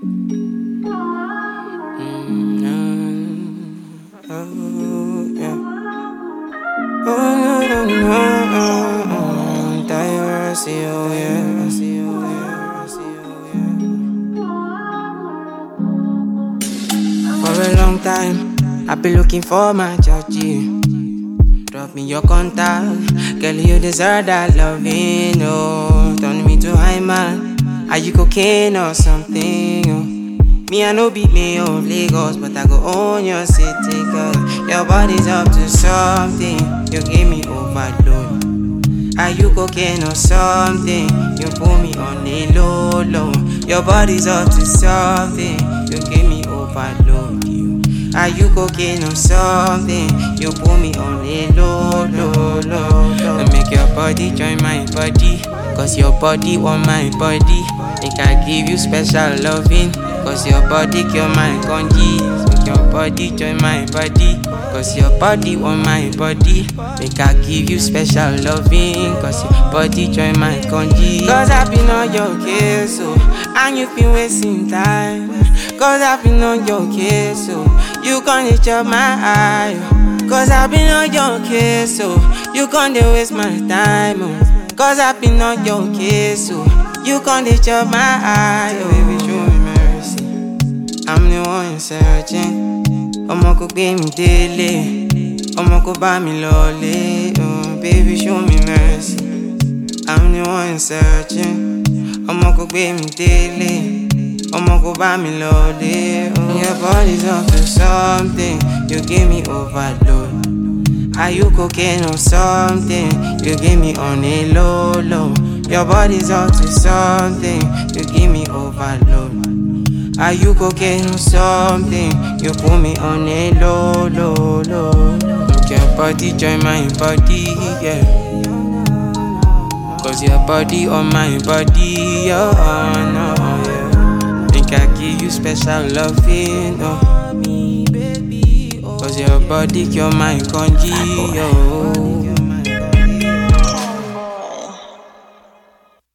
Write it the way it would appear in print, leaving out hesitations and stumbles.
For a long time, I've been looking for my Georgie. Drop me your contact, girl, you deserve that loving. Oh, turn me to high man. Are you cocaine or something? Oh. Me, I know beat me of Lagos, but I go own your city, girl. Your body's up to something. You give me overload. Are you cocaine or something? You put me on a low, low. Your body's up to something. You give me overload. Are you cocaine or something? You put me on a low, low, low, low. And make your body join my body, cause your body want my body. Make I give you special loving, cause your body cure my congee. Make your body join my body, cause your body want my body. Make I give you special loving, cause your body join my congee. Cause I've been on your case, so and you've been wasting time. Cause I've been on your case, so you can't chop my eye. Cause I've been on your case, so you can't waste my time. Cause I've been on your case, so you can't chop my eye. Baby, show me mercy. I'm the one searching. Omo ko gbe mi dele, omo ko ba mi lole. Oh, baby, show me mercy. I'm the one searching. Omo ko gbe mi dele, omo ko ba mi lole. Oh, your body's up to something. You give me overload. Are you cocaine or something? You give me on a low, low. Your body's up to something. You give me overload. Are you cocaine or something? You put me on a low, low, low. Look, your body join my body, yeah. Cause your body on my body, oh no, yeah. Think I give you special loving, oh. Cause your body cure my congee, oh.